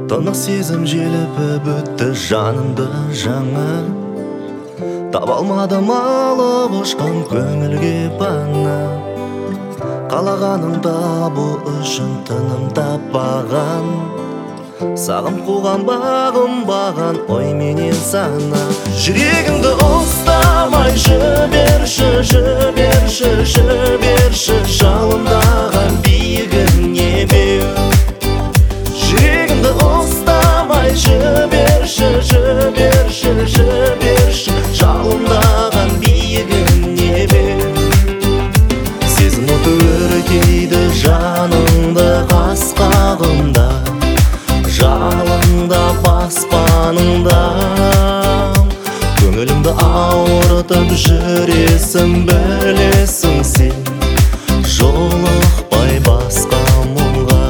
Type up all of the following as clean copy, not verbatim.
Тынық сезім желпіп өтті жанымды жаңа. Таба алмадым алып ұшқан көңілге пана. Қалағаның табу үшін тыным таппаған. Сағым қуған бағым ой менен сана. Жүрегімді ұстамай жіберші, жіберші, жіберші, жалындаған биігіне беу. Жүрегімді ұстамай жіберші, жіберші, жіберші, жалындаған биігіне беу. Сезім оты өртейді жаныңды қас-қағымда, жалындап аспаныңда. Көңілімді ауыртып жүресің, білесің сен, жолықпай басқа мұңға.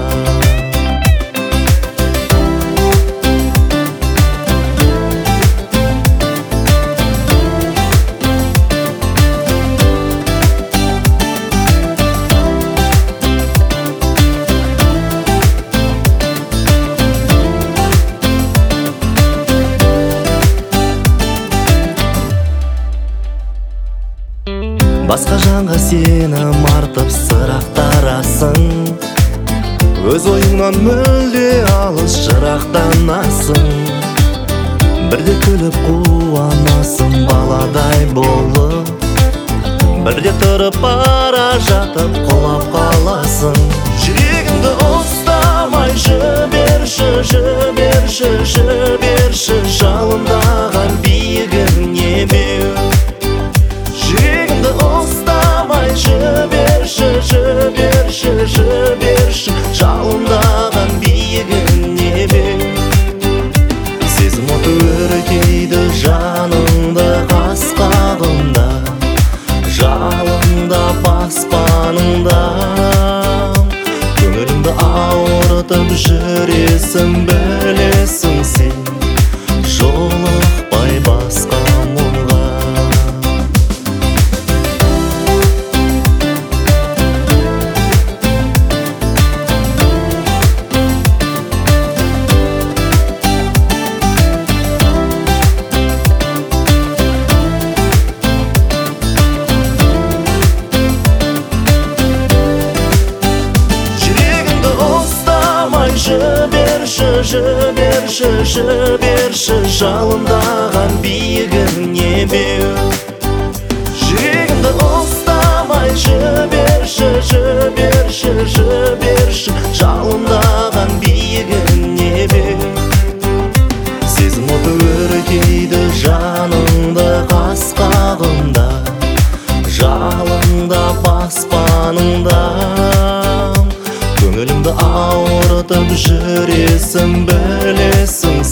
Басқа жанға сені мартып сырақтарасың, өз ойыңнан мүлде алыс жырақтанасың. Бірде күліп қуанасың баладай болып, бірде тұрып бара жатып құлап қаласың. Жүрегімді ұстамай жіберші, жіберші, жіберші, жалындаған биігіне беу. Жүрегімді ұстамай жіберші, жіберші, жіберші, жалындаған биігіне беу. Сезім оты өртейді жаныңды қас-қағымда, жалындап аспаныңда. Көңілімді ауыртып жүресің, білесің сен, жолықпай басқа мұңға. Жіберші, жіберші, жіберші, жалындаған биігіне беу. Жүрегімді ұстамай жіберші, жіберші, жіберші, жалындаған биігіне беу. Сезім оты өртейді жаныңды қас-қағымда, жалындап аспаныңда. Көңілімді ауыртып жүресің, білесің